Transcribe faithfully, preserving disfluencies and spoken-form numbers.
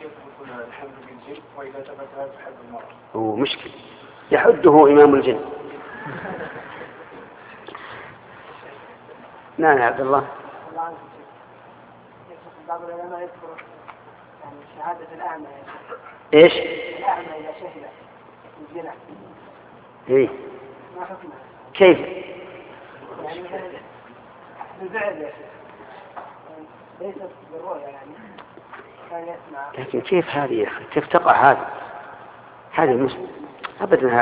يثبت الحد بالجن وإذا ثبت لا تحد المرأة؟ هو مشكل يحده إمام الجن. نعم يا عبد الله. بعض العلماء يذكر يعني شهادة الأعمى. إيش؟ الأعمى إذا شهد الزنا. إيه. ما حكمها؟ كيف؟ يعني بالفعل يا شيخ. ليست بالرؤية يعني. كان يسمع. لكن كيف هذه يا أخي؟ كيف تقع هذه؟ هذه مش أبدا.